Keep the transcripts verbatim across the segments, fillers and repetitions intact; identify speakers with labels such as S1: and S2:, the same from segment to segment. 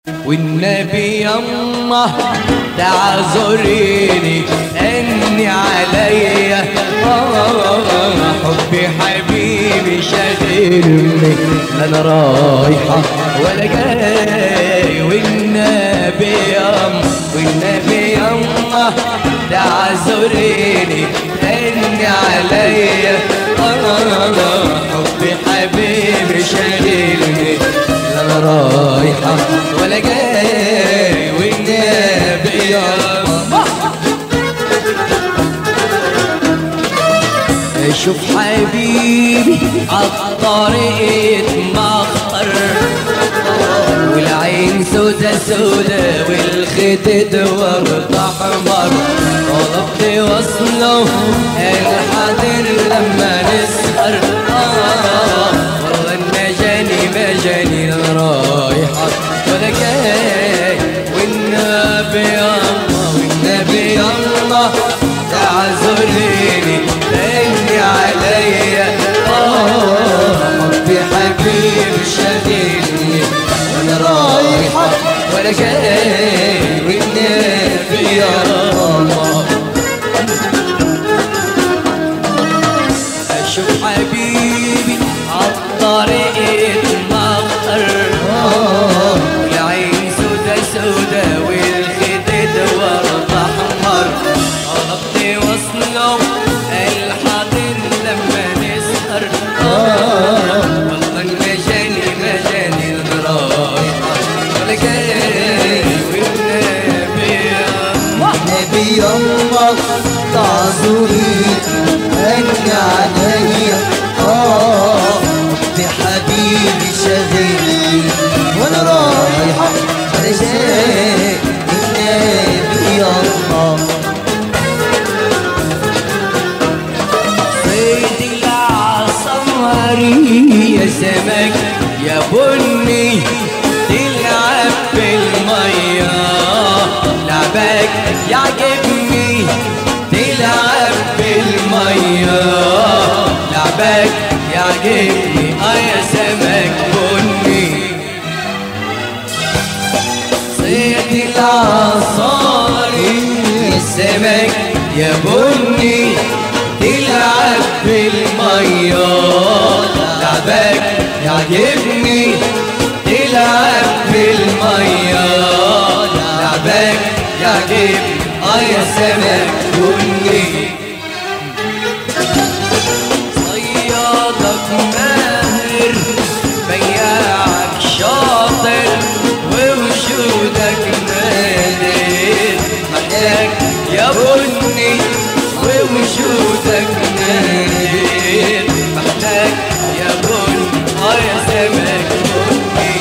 S1: والنبي يمه تعذريني اني عليا حبي حبيبي شاغلني لا انا رايحه ولا جاي. والنبي يمه والنبي يمه تعذريني اني عليا حبي حبيبي شاغلني لا انا رايحه ولا جاي. والنبي يمه شوف حبيبي عالطريق مخطر والعين سودا سودا والخدد ورد احمر طلبت وصله الحاضر لما نسهر آه والله المجاني مجاني انا رايحه ولا جاي. والنبي الله والنبي الله تعذريني لاني عليا اه حبي حبيبي شاغلني وانا رايحه ولا جاي. والنبي الله اشوف حبيبي عالطريق مخطر والعين سودا سودا والخدد ورد احمر طلبت وصله الحاضر لما نسهر آه والله المجاني مجاني انا رايحه ولا جاي. والنبي النبي يما تعذري اني عليا اه بحبيبي شاغلني وانا رايحه ولا جاي. النبي يما صيد العصمري يا سمك يا بني تلعب بالميه لعبك يعجبني تلعب بالميه لعبك يعجبني اه يا سمك بني. صيد العصاري يا سمك يا بني تلعب بالميه لعبك يعجبني تلعب بالميه لعبك يعجبني اه يا سمك بني. صيادك ماهر بياعك شاطر ووجودك نادر محتاج يا بني ووجودك نادر محتاج يا بني اه يا سمك بني.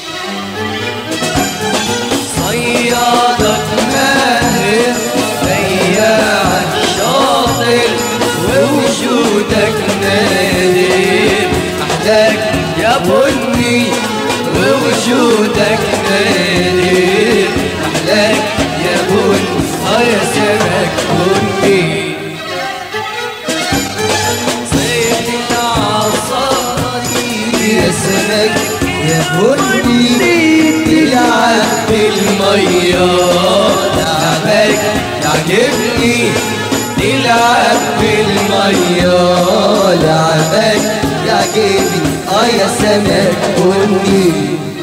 S1: صيادك ماهر بياعك شاطر ووجودك نادر محتاج يا بني ووجودك نادر محتاج يا بني اه يا سمك بني. صيد العصاري يا سمك يا بني تلعب بالميه لعبك يعجبني تلعب بالميه لعبك يعجبني اه يا سمك بني.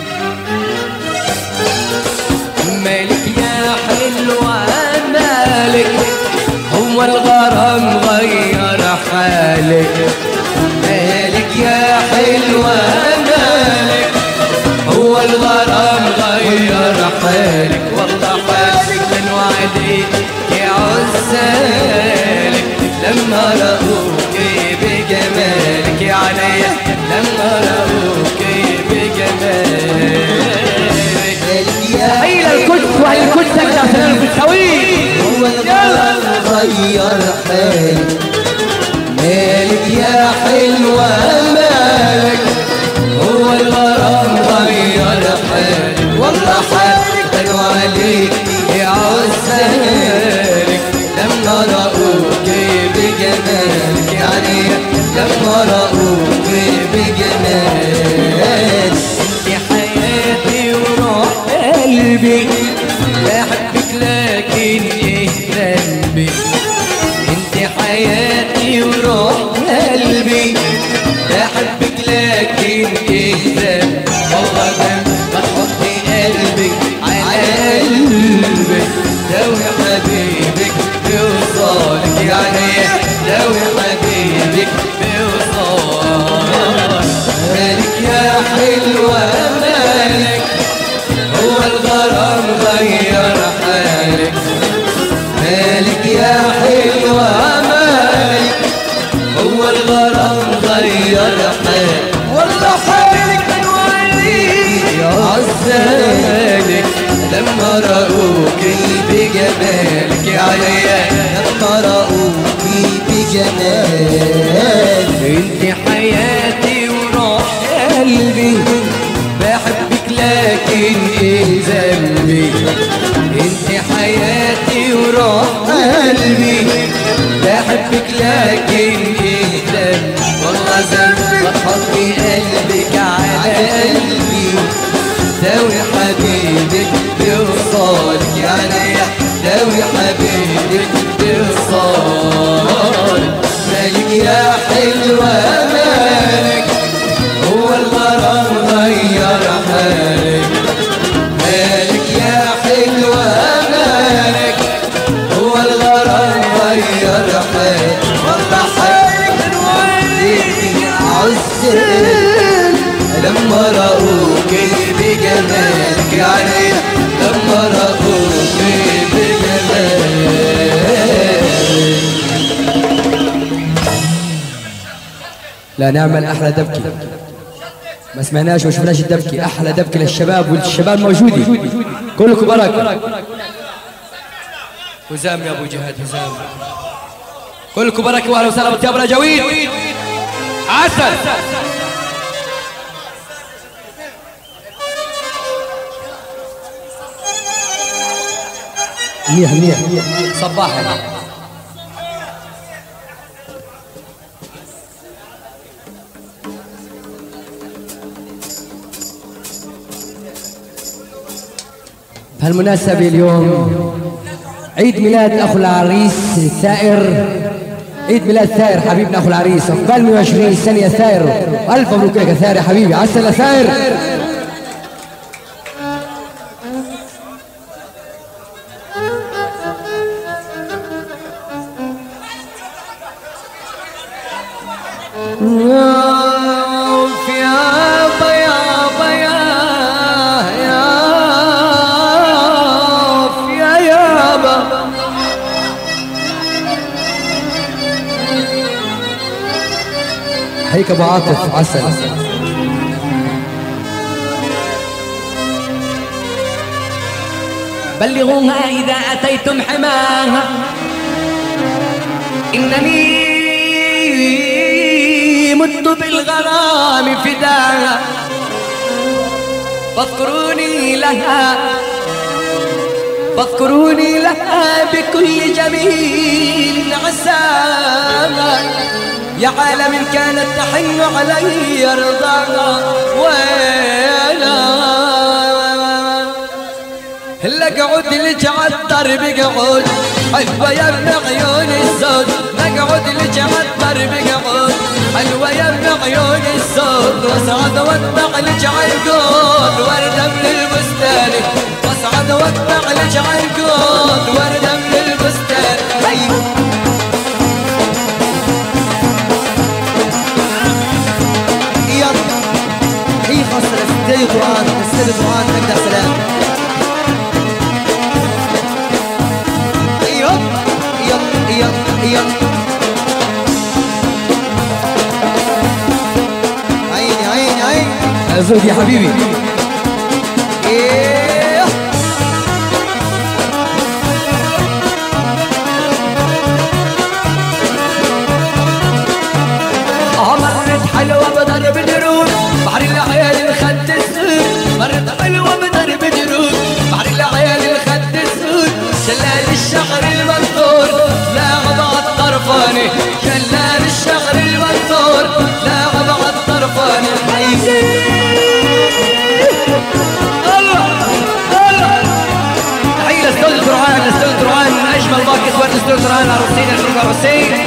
S1: مالك يا حلوة مالك هو الغرام غير حالك مالك يا حلوة مالك هو الغرام غير حالك والله حالك من وعدك يا عزالك لما رأوك بجمالك يا عليا لما رأوك بجمالك.
S2: أين الكتف وأين الكتف يا سلام بالتويل
S1: هو الغرام غير حالك مالك يا حلوة مالك هو الغرام غير حالك والله حالك بنو عليك يا عزالك لما رأوك بجمالك يعني لما رأوك بجمالك. انت حياتي وروحي قلبي بحبك لكن ايه ذنبي انت حياتي وروح قلبي بحبك لكن ايه ذنبي والله ذنب ما تحطي قلبك على قلبي داوي حبيبك بوصالك يعني داوي حبيبك بوصالك مالك يا حلوة مالك هو الغرام غير حالك مالك يا حلوة مالك هو الغرام غير حالك والله حالك مولي يا عزالك لما رأوكي بجمالك يا عيال لما رأوكي بجمالك انت حياتي وروح قلبي بحبك لكن ايه ذنبي انت حياتي وروح قلبي بحبك لكن ايه ذنبي والله ذنب ما تحطي قلبك على قلبي داوي حبيبك بوصالك يعني داوي حبيبك بوصالك مالك يا حلوة مالك هو الغرام غير حالك مالك يا حلوة مالك هو الغرام غير حالك والله حالك نوليك عزال لما رأوكي بجمالك يعني لما رأوكي بجمالك.
S2: لا نعمل احلى دبكي ما سمعناش وما شفناش الدبكي احلى دبكي للشباب والشباب موجودين كلكم بركه هزام يا ابو جهاد هزام كلكم بركه واهلا وسهلا بالطياب جويد عسل منيح منيح صباحا بهالمناسبة اليوم عيد ميلاد أخو العريس ثائر عيد ميلاد ثائر حبيبنا أخو العريس عقبال مئة وعشرين سنة يا ثائر وألف مبروك لك يا ثائر يا حبيبي عسل يا ثائر هيك ابو عاطف عسل
S1: بلغوها إذا أتيتم حماها إنني مت بالغرام فداها فاذكروني لها فاذكروني لها بكل جميل عساها يا عالم كانت تحن علي رضاها ويلا لقعد لك عالدرب قعود حلوة يا ابن عيون الزود لقعد لك عالدرب قعود حلوة يا ابن عيون الزود واصعد واتبع لك عالقود وردة من البستان واصعد واتبع لك عالقود وردة من البستان
S2: هي خاصة لستي قرآن لستي قرآن تقدر سلام
S1: يب يب يب يب
S2: عيني عيني عيني زود يا حبيبي
S1: إيه مرت حلوة بضرب دروب بحر العيال الخد السود مرت حلوة بضرب دروب بحر العيال الخد السود شلال الشعر المنثور لاعب عالطرفاني شلال الشعر المنثور لاعب عالطرفاني أسطورة رهان العروسين الفرقة العروسين.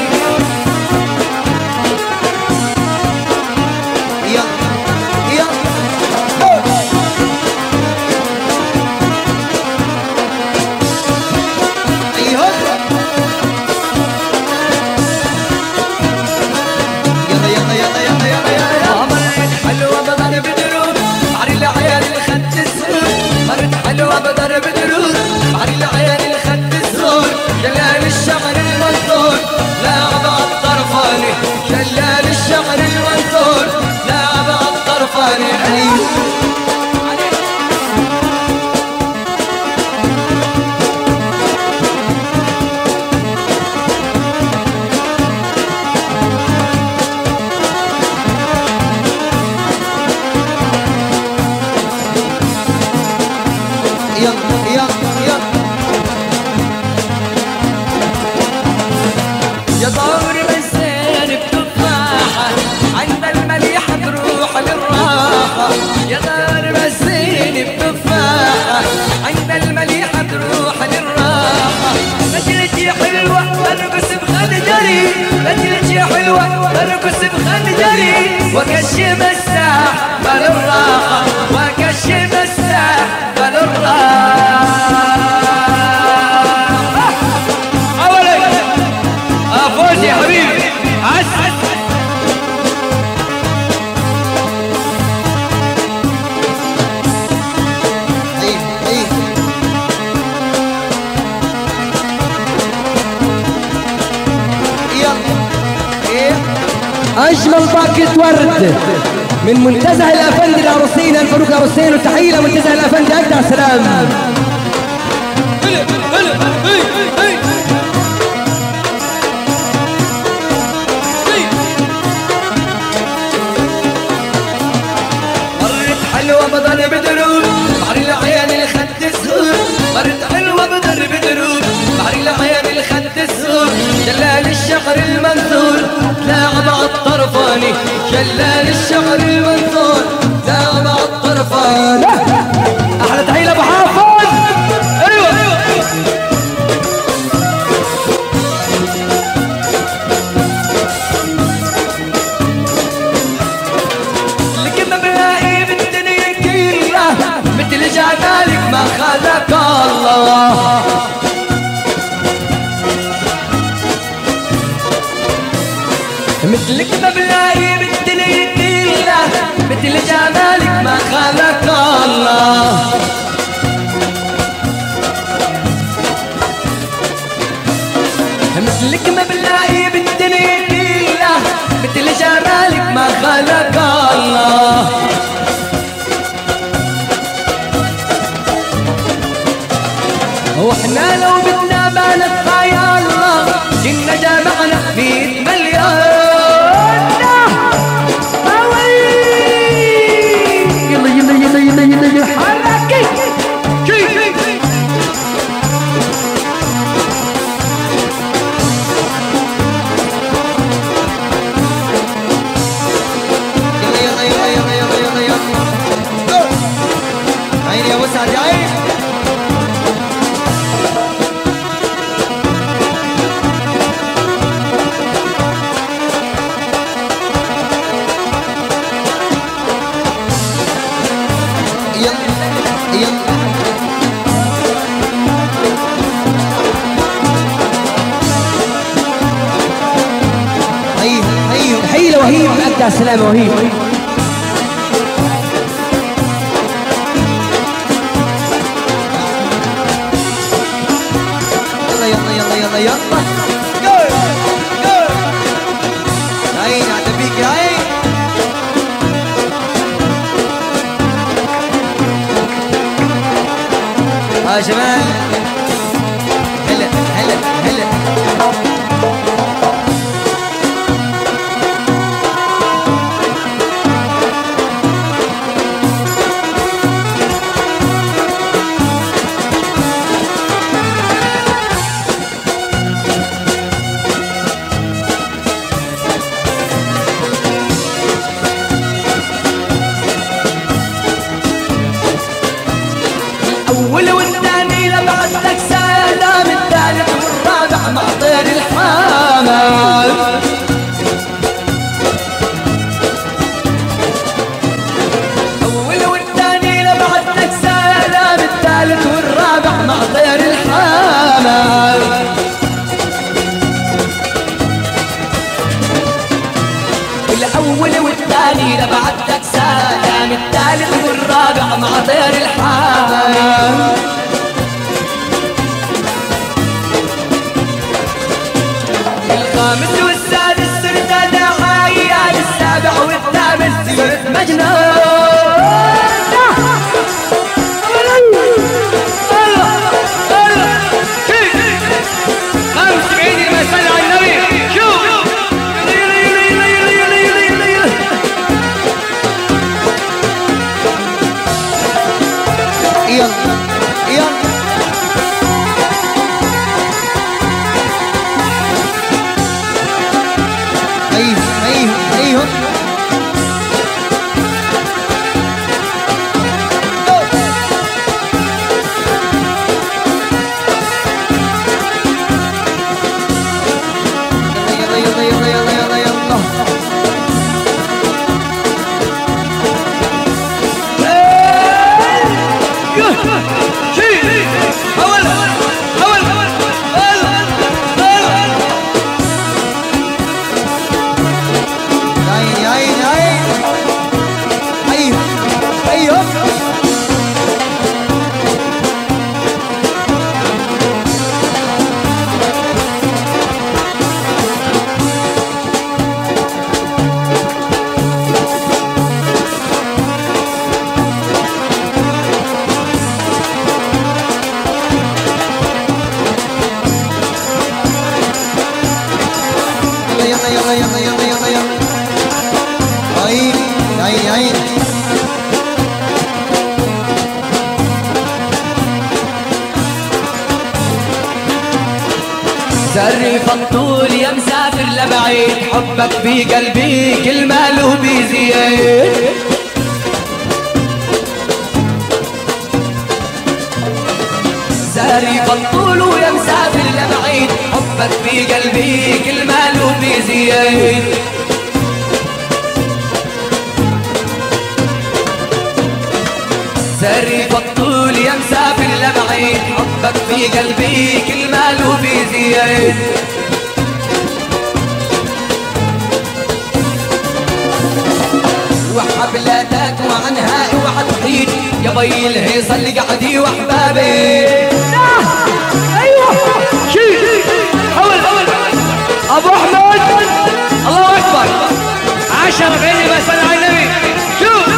S1: وكشم الساح بل الراحة وكشم الساح بل الراحة. أولا أفوز يا حبيبي عس
S2: أجمل باكت ورد من منتزه الأفندي العروسين الفاروق العروسين، وتحية لمنتزه الأفندي أجدع سلام.
S1: مرت حلوة بضل بدروب بحر العيان الخد السور، مرت حلوة بضل بدروب بحر العيان الخد السور، جلال الشعر المنثور لاعب الطرفاني، جلال الشعر المنثور لاعب الطرفاني.
S2: أحلى تحية لأبو حافظ.
S1: أيوة لك ما بلاقي بالدنيا كلها مثل جمالك ما خلق الله، مثلك ما بلاقي بالدنيا كلها مثل جمالك ما خلق الله. مثلك ما بلاقي بالدنيا كلها مثل جمالك ما خلق الله. واحنا لو بدنا ما نتبع يا الله كنا جمعنا مية مليون.
S2: تحية لوهيب أجدع سلام وهيب.
S1: يلا يلا يلا يلا يلا جو جو عين على بيك عين. ها شباب هلا هلا هلا الأول والثاني لبعتك ساعة السلام الثالث والرابع مع طير الحمام. أول والثاني لبعد لك سلام الثالث والرابع مع طير الحمام. الأول والثاني لبعد لك سلام الثالث والرابع مع طير الحمام. الخامس والسادس صرت داعية السابع والثامن صرت مجنون. خمس بعيد المسألة على النبي. شوف يلا يلا ايوه ايوه ايوه يلا يلا يلا يلا يلا يلا يلا يلا يلا يلا يلا عين عين عين سري فطول يا مسافر لبعيد حبك في قلبي كل ما له بيزيد. ساري فطول ويا مسافر لبعيد حبك في قلبي كل ما له بيزيد. ساري فطول يا مسافر لبعيد حبك في قلبي كل ما له بيزيد. وحبلاتك وعنها اوعى تحيد يا بي الهيصه اللي قعدي واحبابي. ايوه شيل حول ابو احمد الله اكبر عشرة بعيد بس على النبي. شوف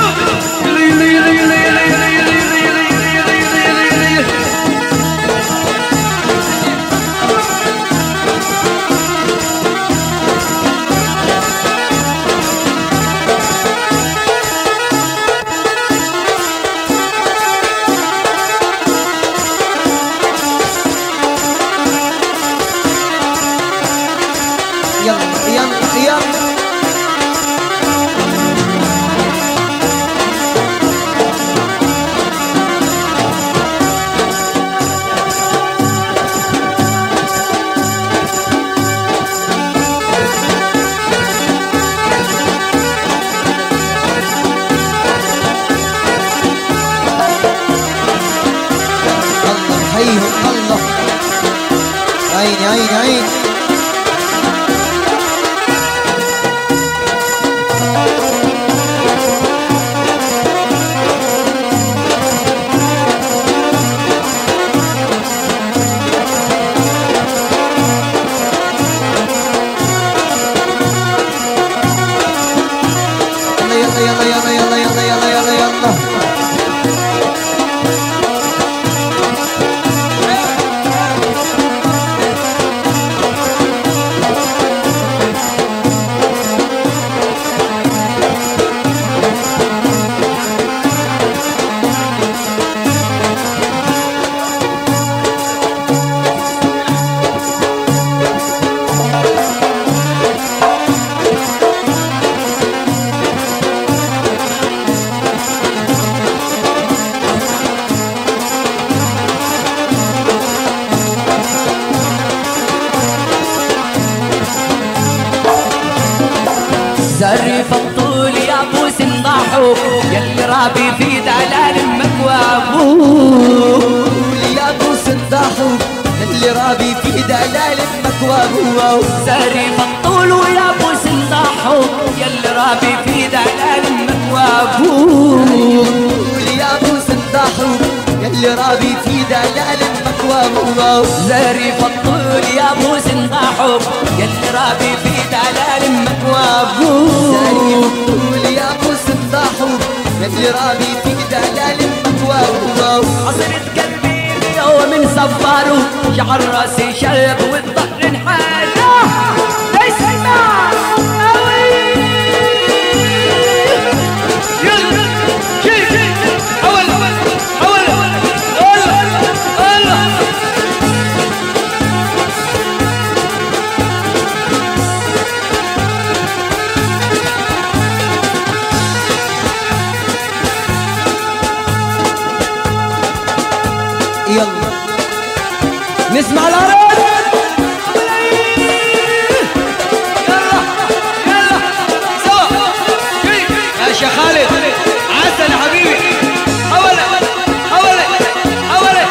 S1: يلا يلا يلا الله حيهم الله عيني عيني عيني يلا يلا يلا يلا يلا يلا يلا زريف الطول يا ابو سنضاحو يلي رابي في دلال مكوابو يا ابو سنضاحو يلي رابي في دلال مكوابو زريف الطول يا ابو سنضاحو يلي رابي في دلال مكوابو يا ابو سنضاحو يلي رابي في دلال مكوابو زريف الطول يا ابو سنضاحو يلي رابي في دلال مكوابو زريف الطول يا ابو سنضاحو يلي رابي في دلال مكوابو عصرت قلبي بيوم صفارو شعر راسي شرب والظهر انحاجه اسمع يلا نسمع العرب يلا يلا سوا يا شيخ خالد عسل حبيبي حولي حولي حولي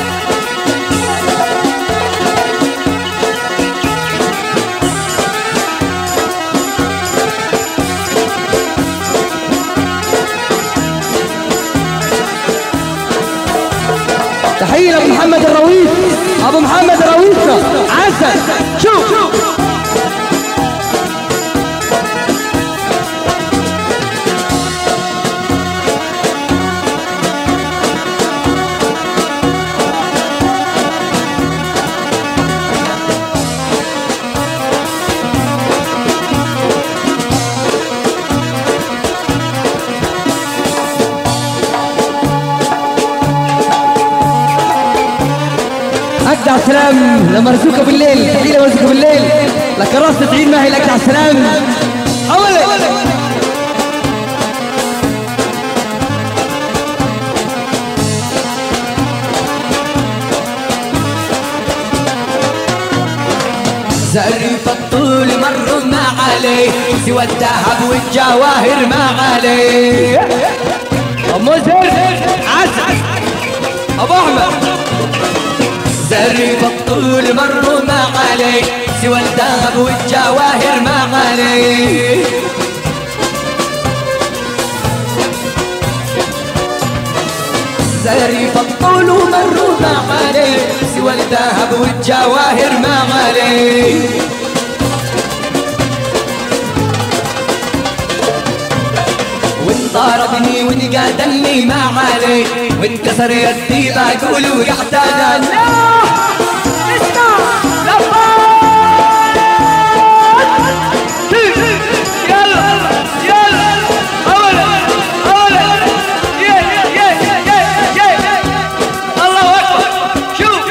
S2: تحية لأبو محمد الرويس أبو محمد الرويس عسل شوف أجدع سلام لمرزوقة بالليل تحية لمرزوقة بالليل لك راس تعيد ما هي الأجدع سلام حولي
S1: زريف الطول مر ما عليه سوى الذهب والجواهر ما عليه
S2: أم زر عسل أبو أحمد
S1: زريف الطول مر ما عليه سوى الذهب والجواهر ما عليه زريف الطول مر ما عليه سوى الذهب والجواهر ما عليه ضربني وانقادني ما عليه وانكسر يدي بقول ويحتاج اسمع يلا يلا اولا اولا يا يا يا يا الله اكبر شوف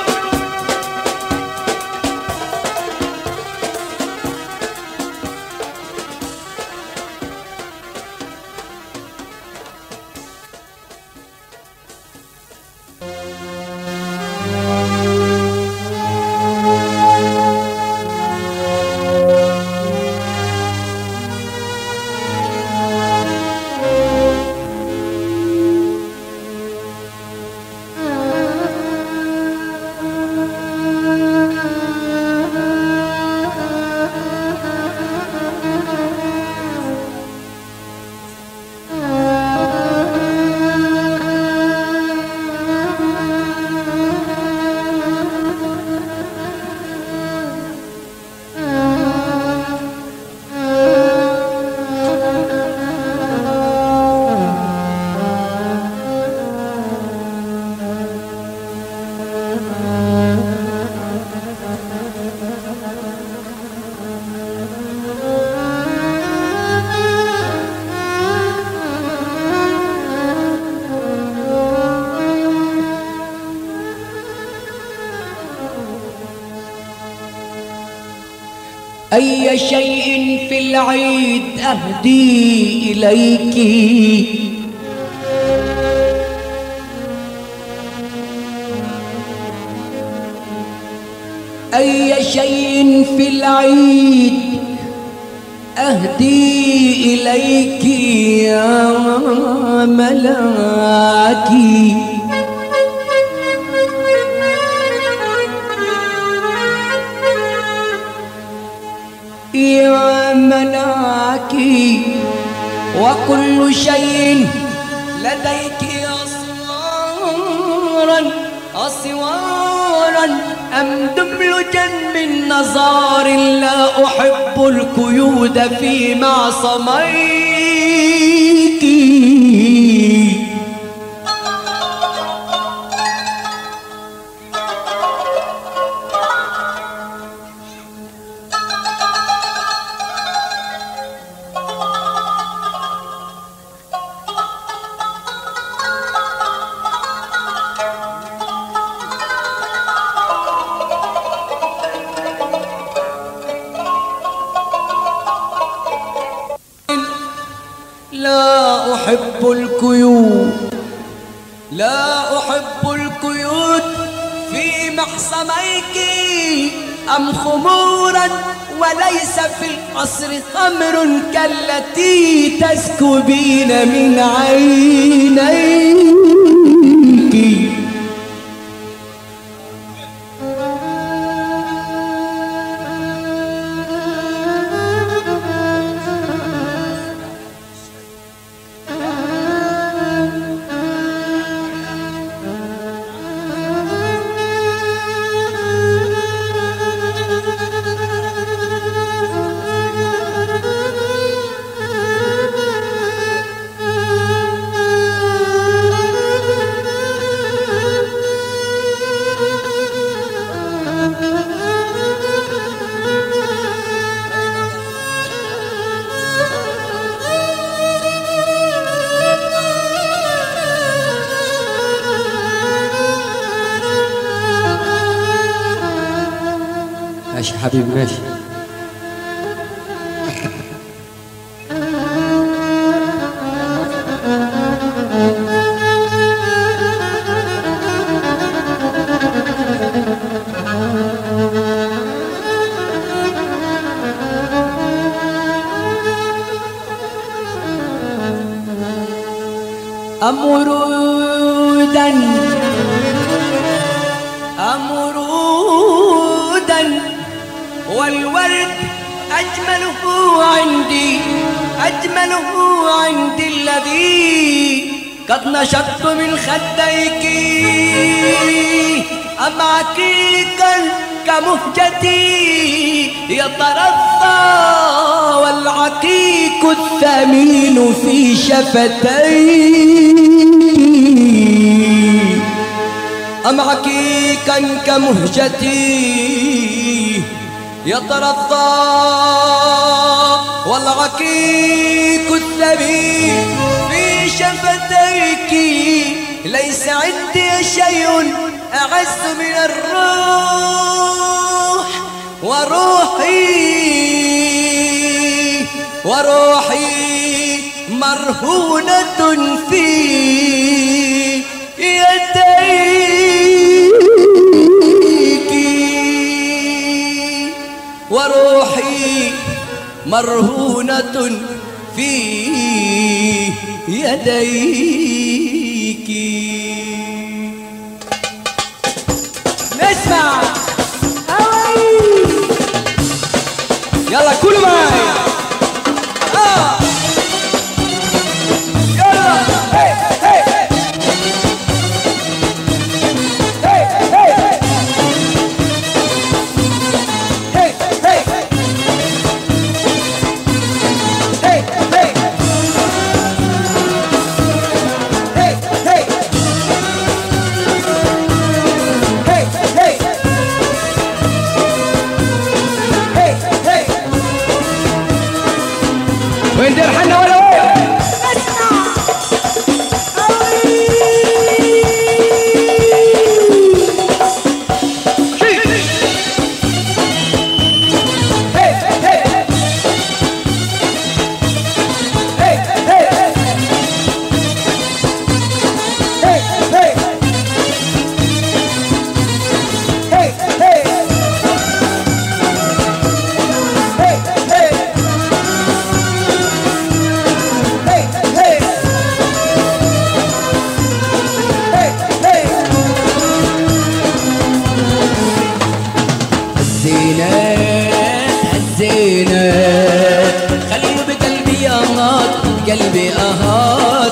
S1: أي شيء في العيد أهدي إليك أي شيء في العيد
S2: أهدي إليك يا ملاكي يا ملاكي وكل شيء لديك أسوارا أسوارا أم دبلجا من نظار لا أحب القيود في معصميك لا أحب القيود لا أحب القيود في محصميك أم خمورا وليس في القصر خمر كالتي تسكبين من عينيك ماشي حبيبي ماشي. أمرودا أمرودا والورد أجمله عندي أجمله عندي الذي قد نشطت من خديك أم عكيكا كمهجتي يترضى والعكيك الثمين في شفتي أم عكيكا كمهجتي يترضى والعكيك الثمين في شفتيك ليس عندي شيء أعز من الروح وروحي وروحي مرهونة في يديك وروحي مرهونة في يديك. نسمع يلا كل معي آه. يلا هي هي هي هي هي هي هي وين دير حنا ولا وين؟
S1: قلبي أهات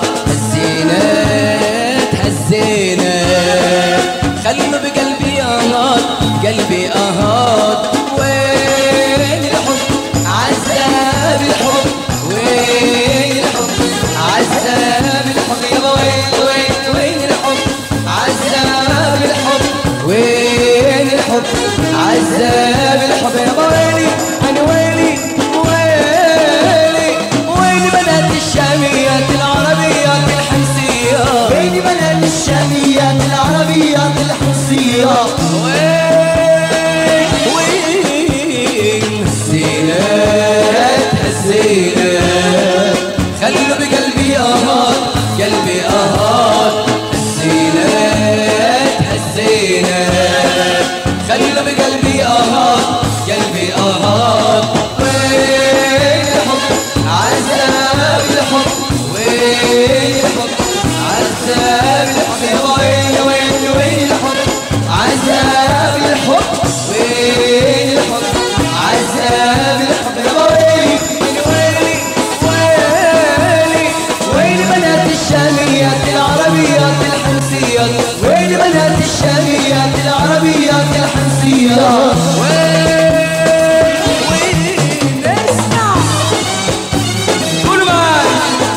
S1: هزينا هزينا خلوا بقلبي أهات قلبي أهات وين الحب عذاب الحب وين الحب عذاب الحب يابا وين وين وين الحب عذاب الحب وين الحب عذاب الحب يابا ويلي أنا ويلي ويلي ويلي بنات الشاميات العربيات الحمصيات
S3: ويلي بنات الشاميات العربيات الحمصيات
S1: وين وين هزينات هزينات خلوا بقلبي أهات قلبي أهات هزينات هزينات خلوا بقلبي أهات قلبي أهات وين الحب عذاب الحب وين الحب عذاب الحب يا وين وين وين الحب عذاب الحب وين الحب عذاب الحب يا ويلي ويلي ويلي وين بنات الشاميات العربيات الحمصيات وين بنات الشاميات العربيات الحمصيات وين وين اسمع قولوا معاي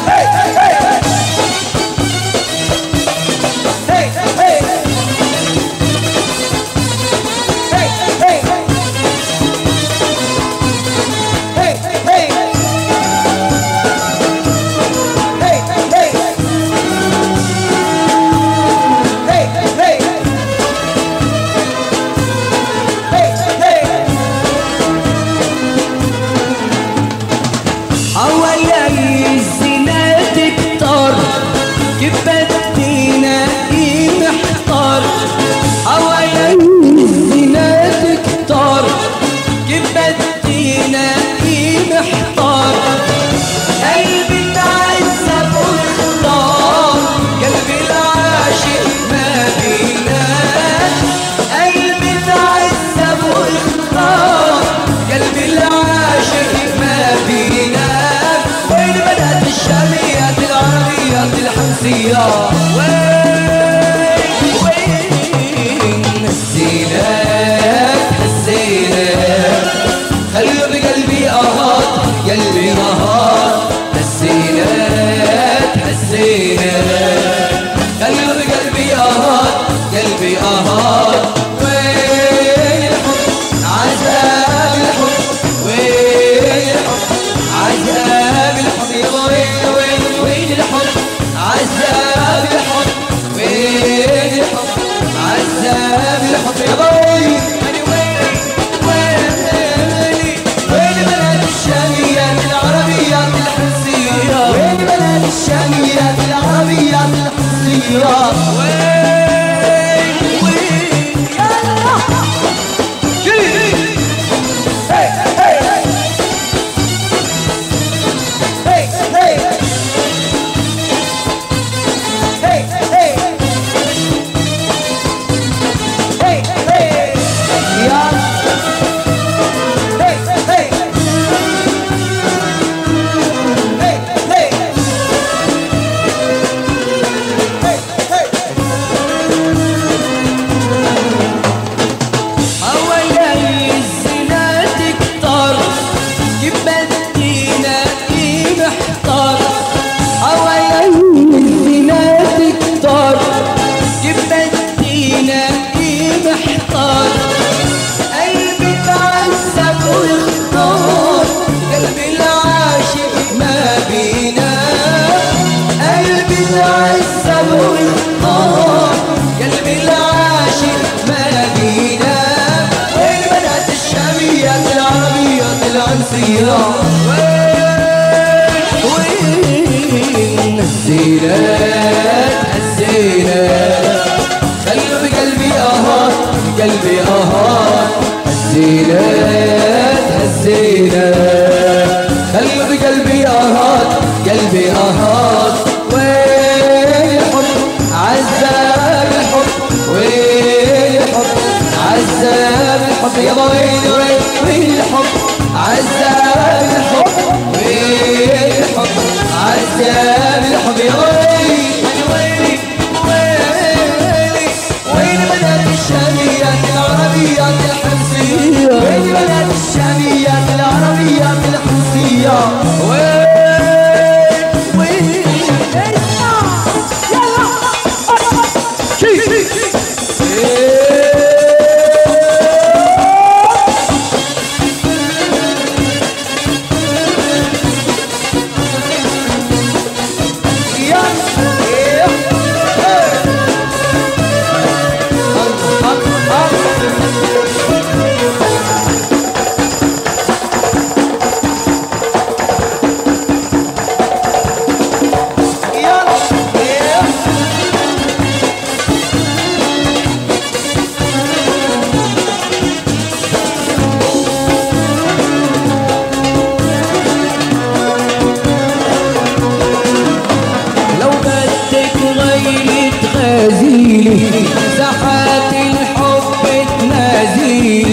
S3: hey hey hey hey hey hey hey hey
S1: حوالي الزنا تكتر كبتينا ايه محتار حوالي الزنا تكتر كبتينا ايه محتار قلبي تعذب واختار قلبي العاشق ما بينا قلبي تعذب واختار قلبي العاشق ما بينا وين بنات الشاميات العربيات الحمصيات وين وين هزينات هزينات خلوا بقلبي أهات قلبي أهات هزينات هزينات خلوا بقلبي أهات قلبي أهات وين الحب عذاب الحب وين الحب عذاب الحب يا وين وين وين الحب عذاب الحب وين الحب عذاب الحب يا وين أنا ويلي ويلي وين بنات الشاميات العربيات الحمصيات
S3: وين بنات الشاميات العربيات الحمصيات
S1: وين وين يلا
S3: hey hey hey hey hey hey hey hey يا hey hey hey hey hey
S1: حوالي الزنا تكتر كبتينا ايه محتار حوالي الزنا تكتر كبتينا ايه محتار قلبي تعذب واختار قلبي العاشق ما بينا قلبي تعذب واختار قلبي العاشق ما بينا وين بنات الشاميات العربيات العنصيات وين هزينات هزينات خلوا بقلبي أهات قلبي أهات هزينات هزينات خلوا بقلبي أهات قلبي أهات وين الحب عذاب الحب وين الحب عذاب الحب يابا وين وين وين الحب عذاب الحب وين الحب عذاب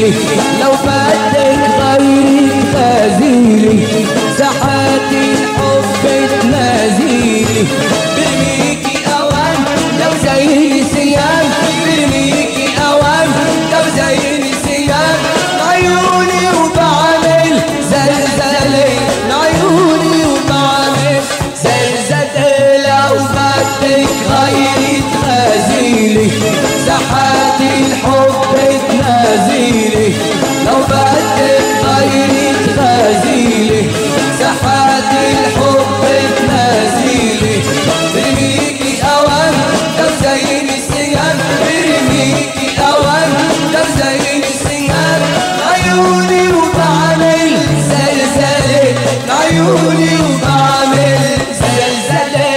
S2: غزيلي لو بدك غيري غزيلي ساحات الحب تنازيلي برميكي اوان لو زي نسيان برميكي اوان لو زي نسيان عيوني وبعمل زلزلة عيوني وبعمل زلزلة لو بدك غيري تغازيلي ساحات الحب تنازيلي لو بدك غيري تغازيلي ساحات الحب تنازيلي برميكي اوان لو زي نسيان برميكي اوان لو زي نسيان عيوني وبعمل زلزلة عيوني وبعمل زلزلة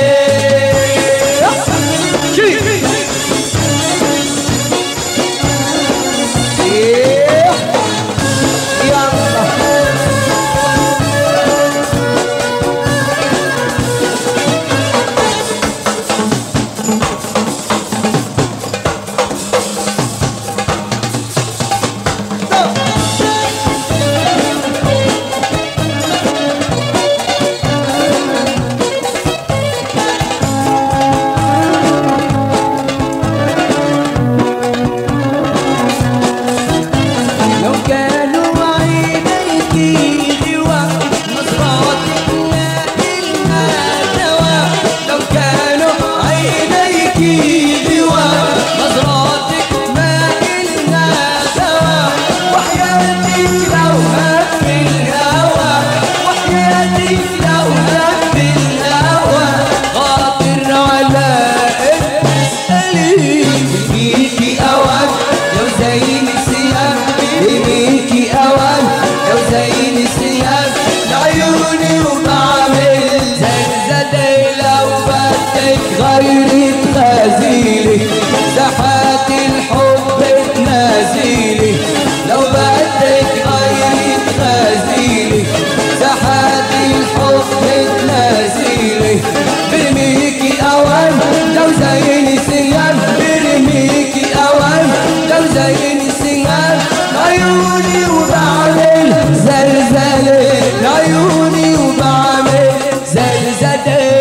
S2: غيري تغازيلي ساحات الحب تنازيلي لو بدك غيري تغازيلي ساحات الحب تنازيلي برميكي اوان لو زي نسيان برميكي اوان لو زي نسيان عيوني وبعمل زلزلة عيوني وبعمل زلزلة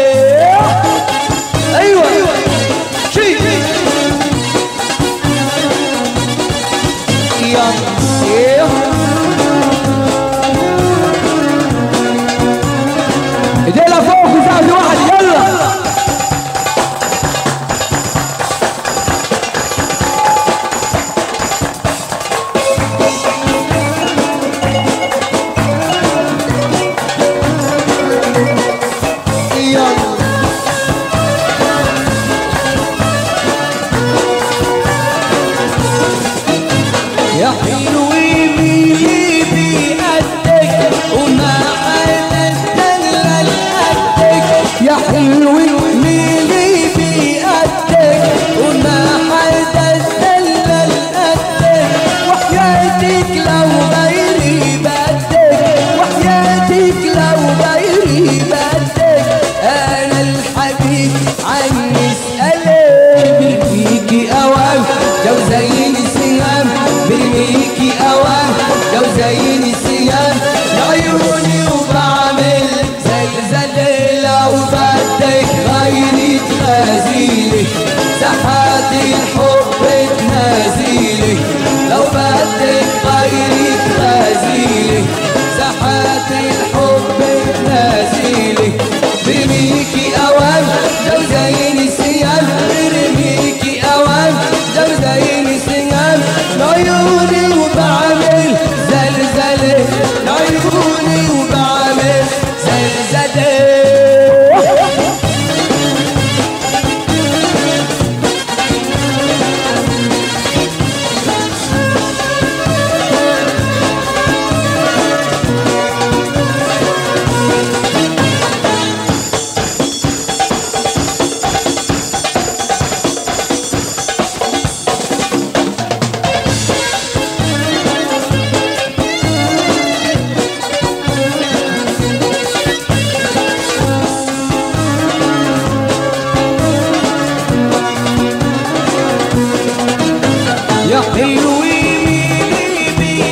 S2: ايدينا فوق وزعل واحد يلا يا حلوي ميلي بقدك وما حتتدلل قدك يا حلوي ميلي بقدك وما حتتدلل قدك وحياتك لو غيري بدك وحياتك لو غيري بدك انا الحبيب عني اسألك برميكي اوام لو زي نسيان برميكي اوان لو زي نسيان عيوني وبعمل زلزلة لو بدك غيري تغازيلي ساحات الحب تنازيلي لو بدك غيري تغازيلي ساحات الحب تنازيلي برميكي اوان لو زي نسيان برميكي اوان لو زي نسيان عيوني وبعمل زلزلة عيوني وبعمل زلزلة يا حلوي ميلي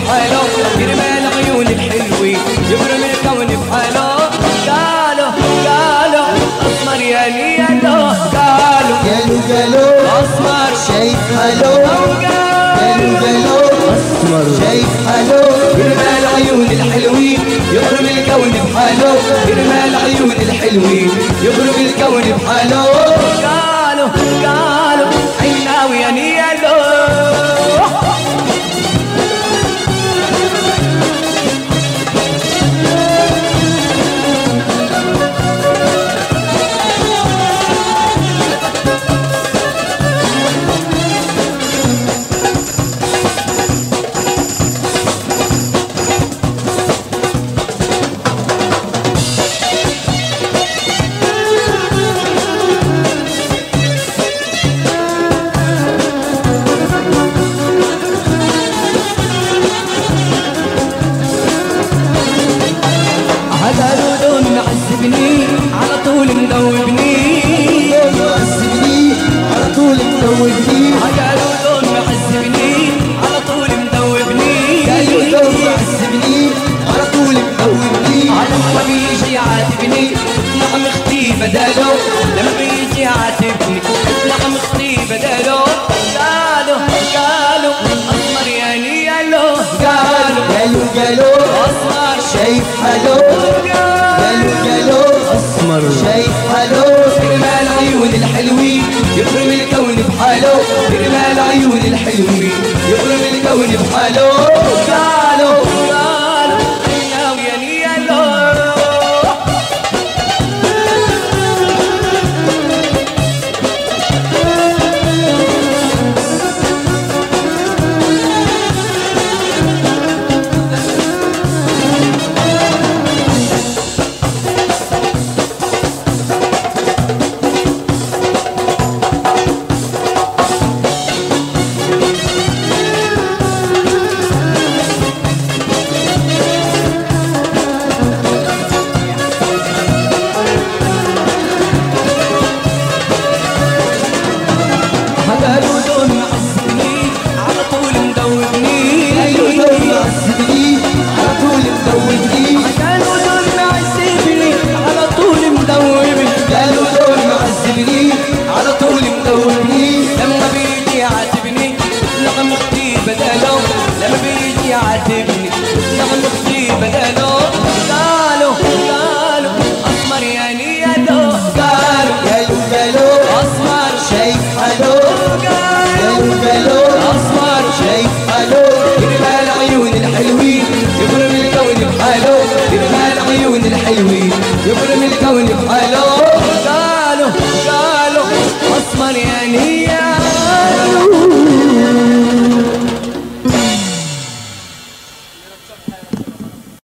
S1: بحاله يرمى العيون الحلوين يبرم الكون بحاله قالوا قالوا اسمر يا ليلو قالوا
S3: قالوا قالوا
S1: اسمر
S3: شايف حلو قالوا قالوا
S2: اسمر
S3: شايف حلو
S1: يرمى العيون الحلوين يبرم الكون بحاله يرمى العيون الحلوين يبرم الكون بحاله قالوا قالوا عيناوي يا ليلو هذا لون معذبني على طول مدوبني
S3: معذبني على طول مدوبني
S1: هذا لون معذبني على طول مدوبني
S3: قالوا لو معذبني على طول مدوبني
S1: لما بيجي يعاتبني نعم اختي بداله لما بيجي يعاتبني نعم اختي بداله قالوا قالوا اسمر يا ليلو قالوا
S3: قالوا قالوا
S1: اسمر
S3: شايف حلو قالوا قالوا
S2: اسمر
S3: شايف حلو
S1: يرمى العيون الحلوين يبرم الكون بحاله يرمى العيون الحلوين يبرم الكون بحاله قالوا قالوا عيناوي يا ليلو هذا لون معذبني على طول مدوبني
S3: قالوا لو معذبني على طول مدوبني
S1: هذا لون معذبني على طول مدوبني
S3: قالوا لو معذبني على طول مدوبني
S1: لما بيجي يعاتبني نعم اختي بداله لما بيجي يعاتبني نعم اختي بداله قالوا قالوا اسمر يا ليلو قالوا
S3: قالوا قالوا
S1: اسمر
S3: شايف حلو
S1: قالوا
S3: قالوا قالوا
S1: اسمر
S3: شايف حلو
S1: يرمى العيون الحلوين يبرم الكون بحاله يرمى العيون الحلوين يبرم الكون بحاله